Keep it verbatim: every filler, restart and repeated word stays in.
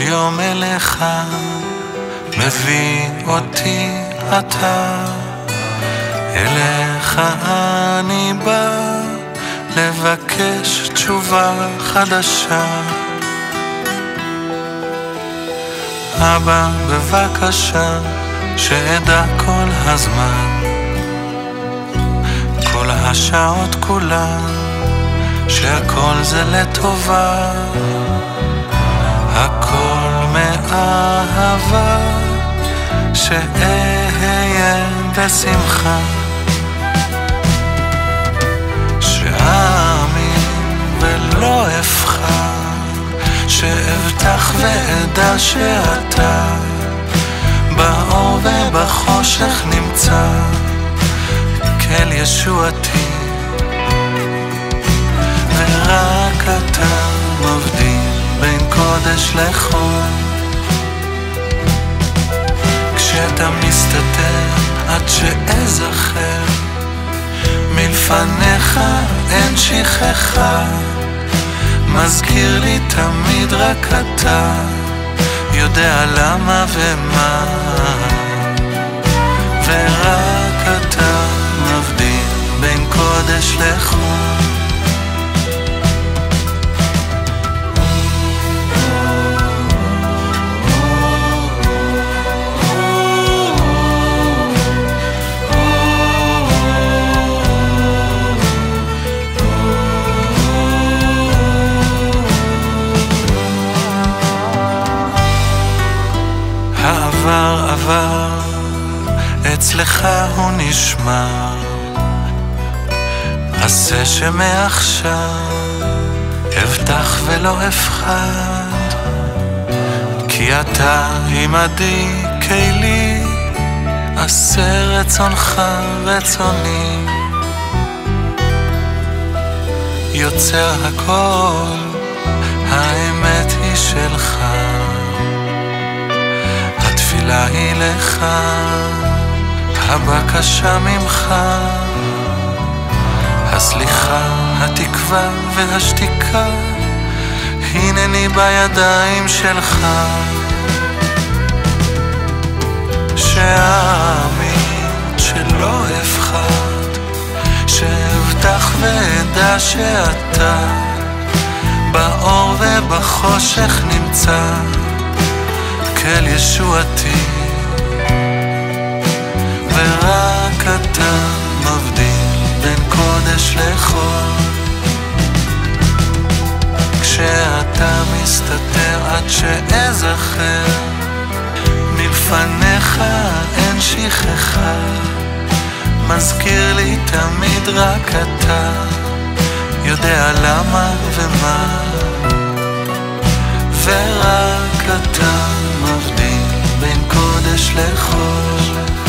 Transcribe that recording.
יום אליך מביא אותי אתה, אליך אני בא לבקש תשובה חדשה. אבא בבקשה שאדע כל הזמן, כל השעות כולן, שהכל זה לטובה, הכל מאהבה, שאהיה בשמחה, שאאמין ולא אבחר, שאבטח ואדע שאתה באור ובחושך נמצא כל ישועתי, ורק אתה מבדיל בין קודש לחול. כשאתה מסתתר עד שאזכר, מלפניך אין שכחה, מזכיר לי תמיד רק אתה, יודע למה ומה, ורק אתה מבדיל בין קודש לחול. העבר עבר, אצלך הוא נשמע, עשה שמעכשיו אבטח ולא אפחד, כי אתה עמדי כלי, עשה רצונך רצוני, יוצר הכל, האמת היא שלך, התפילה היא לך, הבקשה ממך, הסליחה, התקווה והשתיקה, הנני בידיים שלך, שאאמין שלא אפחד, שאבטח ואדע שאתה באור ובחושך נמצא כל ישועתי, ורק אתה מבדיל בין קודש לחול. כשאתה מסתתר עד שאזכר, מלפניך אין שכחה, מזכיר לי תמיד רק אתה, יודע למה ומה, ורק אתה מבדיל בין קודש לחול.